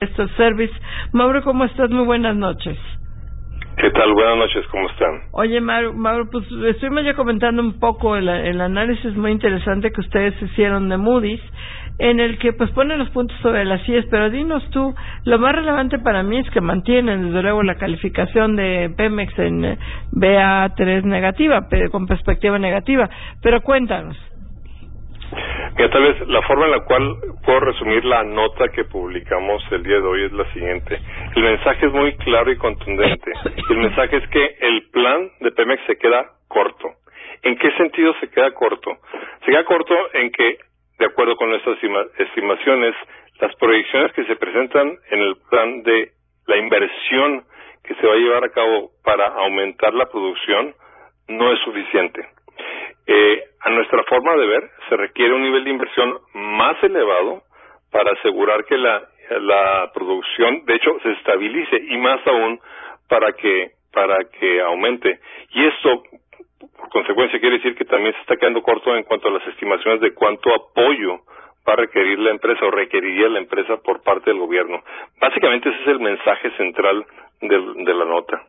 Esto es Service. Mauro, ¿cómo estás? Muy buenas noches. ¿Qué tal? Buenas noches, ¿cómo están? Oye, Mauro, pues estuvimos ya comentando un poco el análisis muy interesante que ustedes hicieron de Moody's, en el que pues ponen los puntos sobre las IES, pero dinos tú, lo más relevante para mí es que mantienen desde luego la calificación de Pemex en BA3 negativa, con perspectiva negativa, pero cuéntanos. Mira, tal vez la forma en la cual puedo resumir la nota que publicamos el día de hoy es la siguiente. El mensaje es muy claro y contundente. El mensaje es que el plan de Pemex se queda corto. ¿En qué sentido se queda corto? Se queda corto en que, de acuerdo con nuestras estimaciones, las proyecciones que se presentan en el plan de la inversión que se va a llevar a cabo para aumentar la producción no es suficiente. A nuestra forma de ver, se requiere un nivel de inversión más elevado para asegurar que la producción, de hecho, se estabilice y más aún para que aumente. Y esto, por consecuencia, quiere decir que también se está quedando corto en cuanto a las estimaciones de cuánto apoyo va a requerir la empresa o requeriría la empresa por parte del gobierno. Básicamente ese es el mensaje central de la nota.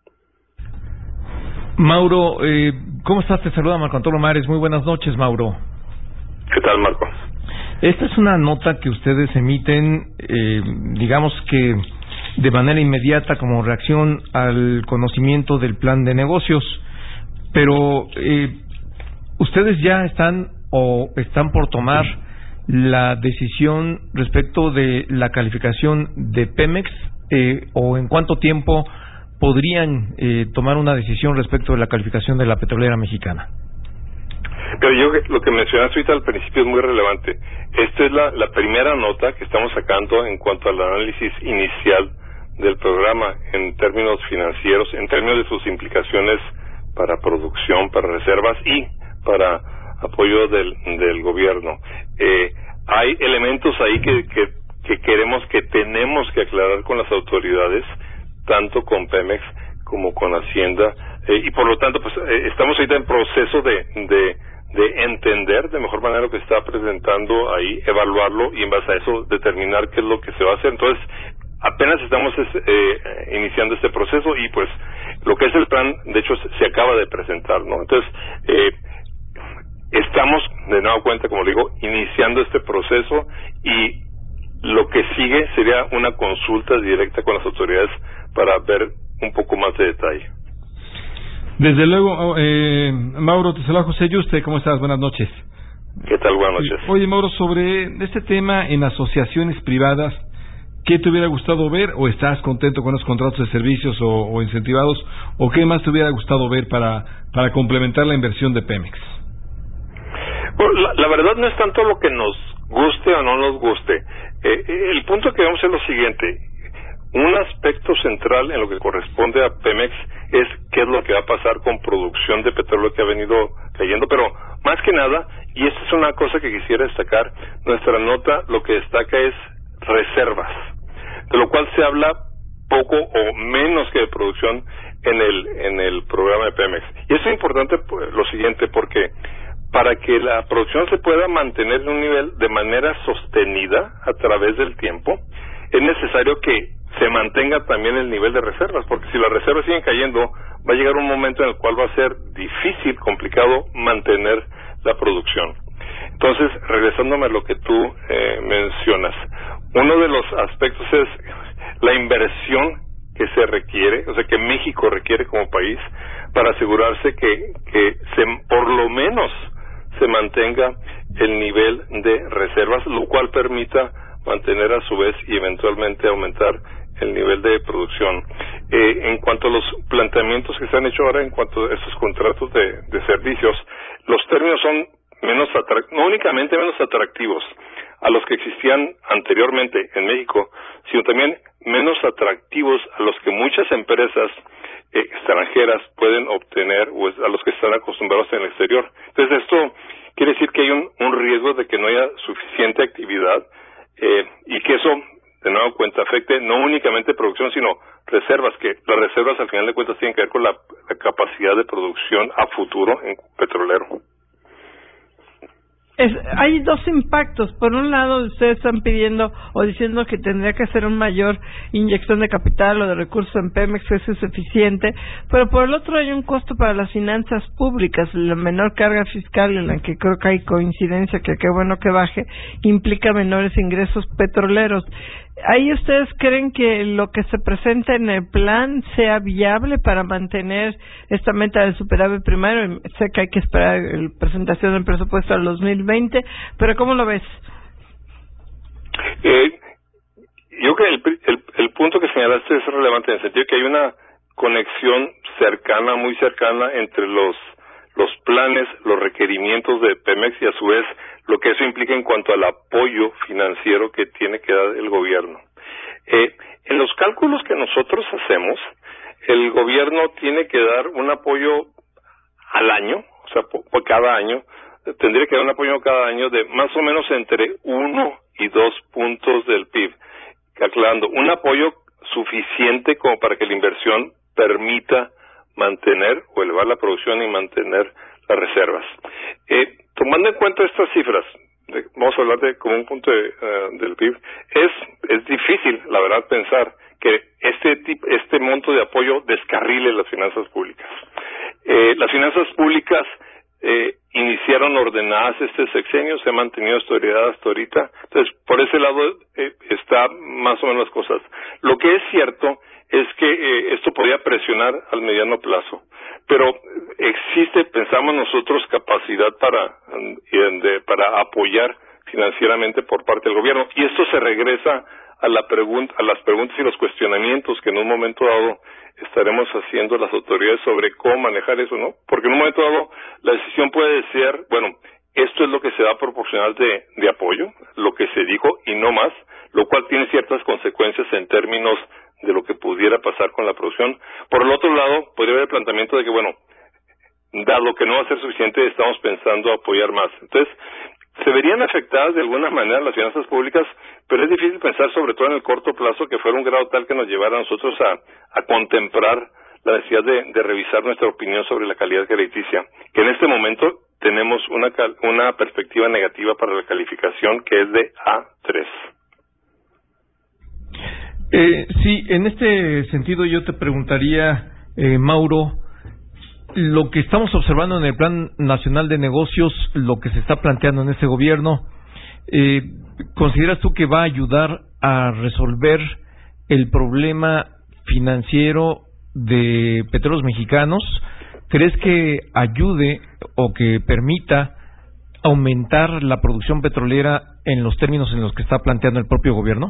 Mauro, ¿cómo estás? Te saluda Marco Antonio Mares. Muy buenas noches, Mauro. ¿Qué tal, Marco? Esta es una nota que ustedes emiten, digamos que de manera inmediata como reacción al conocimiento del plan de negocios, pero ustedes ya están por tomar la decisión respecto de la calificación de Pemex, o en cuánto tiempo podrían tomar una decisión respecto de la calificación de la petrolera mexicana. Pero lo que mencionaste ahorita al principio es muy relevante. Esta es la primera nota que estamos sacando en cuanto al análisis inicial del programa en términos financieros, en términos de sus implicaciones para producción, para reservas y para apoyo del gobierno. Hay elementos ahí que tenemos que aclarar con las autoridades, tanto con Pemex como con Hacienda, y por lo tanto pues estamos ahorita en proceso de entender de mejor manera lo que está presentando ahí, evaluarlo y en base a eso determinar qué es lo que se va a hacer. Entonces apenas estamos iniciando este proceso y pues lo que es el plan de hecho se acaba de presentar, ¿no? Entonces estamos de nueva cuenta, como digo, iniciando este proceso y lo que sigue sería una consulta directa con las autoridades para ver un poco más de detalle. Desde luego, Mauro, te saluda José Yuste, ¿cómo estás? Buenas noches. ¿Qué tal? Buenas noches. Oye, Mauro, sobre este tema en asociaciones privadas, ¿qué te hubiera gustado ver o estás contento con los contratos de servicios o incentivados o qué más te hubiera gustado ver para complementar la inversión de Pemex? Bueno, la verdad no es tanto lo que nos guste o no nos guste. El punto que vemos es lo siguiente. Un aspecto central en lo que corresponde a Pemex es qué es lo que va a pasar con producción de petróleo que ha venido cayendo, pero más que nada, y esta es una cosa que quisiera destacar, nuestra nota lo que destaca es reservas, de lo cual se habla poco o menos que de producción en el programa de Pemex. Y eso es importante lo siguiente, porque para que la producción se pueda mantener en un nivel de manera sostenida a través del tiempo, es necesario que se mantenga también el nivel de reservas, porque si las reservas siguen cayendo, va a llegar un momento en el cual va a ser difícil, complicado mantener la producción. Entonces, regresándome a lo que tú mencionas, uno de los aspectos es la inversión que se requiere, o sea, que México requiere como país para asegurarse que por lo menos se mantenga el nivel de reservas, lo cual permita mantener a su vez y eventualmente aumentar el nivel de producción. En cuanto a los planteamientos que se han hecho ahora en cuanto a estos contratos de servicios, los términos son no únicamente menos atractivos a los que existían anteriormente en México, sino también menos atractivos a los que muchas empresas extranjeras pueden obtener o a los que están acostumbrados en el exterior. Entonces esto quiere decir que hay un riesgo de que no haya suficiente actividad y que eso de nuevo cuenta afecte no únicamente producción sino reservas, que las reservas al final de cuentas tienen que ver con la capacidad de producción a futuro en petrolero. Hay dos impactos. Por un lado, ustedes están pidiendo o diciendo que tendría que hacer una mayor inyección de capital o de recursos en Pemex, eso es eficiente, pero por el otro hay un costo para las finanzas públicas. La menor carga fiscal, en la que creo que hay coincidencia, que qué bueno que baje, implica menores ingresos petroleros. ¿Ahí ustedes creen que lo que se presenta en el plan sea viable para mantener esta meta del superávit primario? Sé que hay que esperar la presentación del presupuesto al 2020, pero ¿cómo lo ves? Yo creo que el punto que señalaste es relevante en el sentido que hay una conexión cercana, muy cercana, entre los planes, los requerimientos de Pemex y a su vez lo que eso implica en cuanto al apoyo financiero que tiene que dar el gobierno. En los cálculos que nosotros hacemos, el gobierno tiene que dar un apoyo al año, o sea, por cada año, tendría que dar un apoyo cada año de más o menos entre 1 y 2 puntos del PIB, calculando un apoyo suficiente como para que la inversión permita mantener o elevar la producción y mantener las reservas. Tomando en cuenta estas cifras, vamos a hablar de como un punto del PIB, es difícil, la verdad, pensar que este monto de apoyo descarrile las finanzas públicas. Las finanzas públicas iniciaron ordenadas este sexenio, se ha mantenido estabilidad hasta ahorita, entonces por ese lado está más o menos las cosas. Lo que es cierto es que esto podría presionar al mediano plazo, pero existe, pensamos nosotros, capacidad para apoyar financieramente por parte del gobierno, y esto se regresa a las preguntas y los cuestionamientos que en un momento dado estaremos haciendo las autoridades sobre cómo manejar eso, ¿no? Porque en un momento dado la decisión puede ser, bueno, esto es lo que se va a proporcionar de apoyo, lo que se dijo y no más, lo cual tiene ciertas consecuencias en términos de lo que pudiera pasar con la producción. Por el otro lado, podría haber el planteamiento de que, bueno, dado que no va a ser suficiente, estamos pensando apoyar más. Entonces, se verían afectadas de alguna manera las finanzas públicas, pero es difícil pensar, sobre todo en el corto plazo, que fuera un grado tal que nos llevara a nosotros a contemplar la necesidad de revisar nuestra opinión sobre la calidad crediticia, que en este momento tenemos una perspectiva negativa para la calificación, que es de A3. Sí, en este sentido yo te preguntaría, Mauro, lo que estamos observando en el Plan Nacional de Negocios, lo que se está planteando en este gobierno, ¿consideras tú que va a ayudar a resolver el problema financiero de Petróleos Mexicanos? ¿Crees que ayude o que permita aumentar la producción petrolera en los términos en los que está planteando el propio gobierno?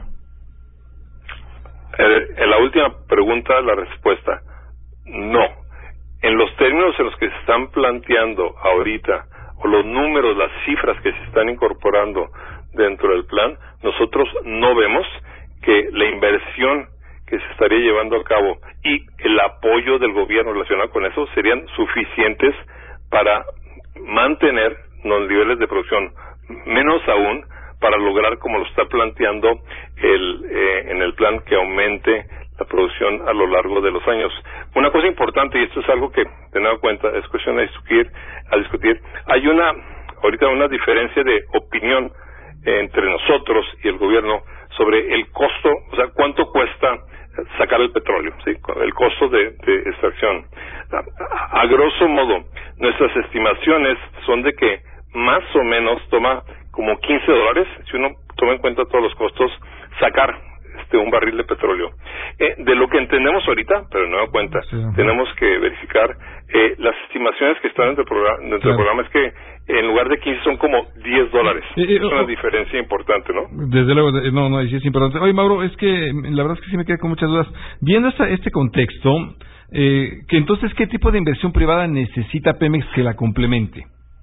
En la última pregunta, la respuesta, no. En los términos en los que se están planteando ahorita, o los números, las cifras que se están incorporando dentro del plan, nosotros no vemos que la inversión que se estaría llevando a cabo y el apoyo del gobierno relacionado con eso serían suficientes para mantener los niveles de producción, menos aún para lograr, como lo está planteando en el plan, que aumente la producción a lo largo de los años. Una cosa importante, y esto es algo que, teniendo en cuenta, es cuestión de discutir, hay ahorita una diferencia de opinión entre nosotros y el gobierno sobre el costo, o sea, cuánto cuesta sacar el petróleo, ¿sí? El costo de extracción. A grosso modo, nuestras estimaciones son de que más o menos toma como $15, si uno toma en cuenta todos los costos, sacar un barril de petróleo. De lo que entendemos ahorita, pero no da cuenta, tenemos que verificar las estimaciones que están dentro del programa, es que en lugar de 15 son como $10. Es una diferencia importante, ¿no? Desde luego, no, sí es importante. Oye, Mauro, es que la verdad es que sí me quedé con muchas dudas. Viendo este contexto, que entonces, ¿qué tipo de inversión privada necesita Pemex que la complemente?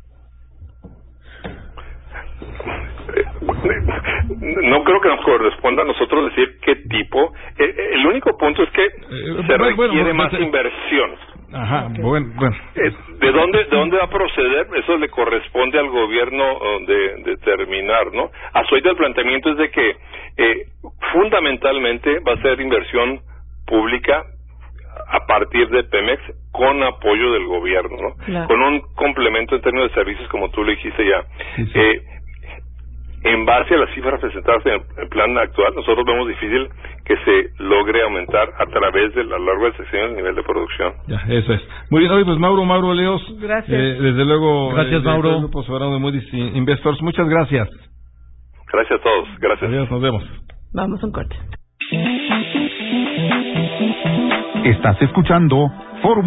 No creo que nos corresponda a nosotros decir qué tipo. El único punto es que se requiere más inversión. Ajá, bueno. ¿De dónde va a proceder? Eso le corresponde al gobierno de determinar, ¿no? A su el planteamiento es de que fundamentalmente va a ser inversión pública a partir de Pemex con apoyo del gobierno, ¿no? Claro. Con un complemento en términos de servicios, como tú lo dijiste ya. Sí. En base a las cifras presentadas en el plan actual, nosotros vemos difícil que se logre aumentar a través de a lo largo del sexenio el nivel de producción. Ya, eso es. Muy bien, hoy pues Mauro Leos. Gracias. Desde luego. Gracias, Mauro. Del Grupo Soberano de Moody's Investors. Muchas gracias. Gracias a todos. Gracias. Adiós, nos vemos. Vamos a un corte. Estás escuchando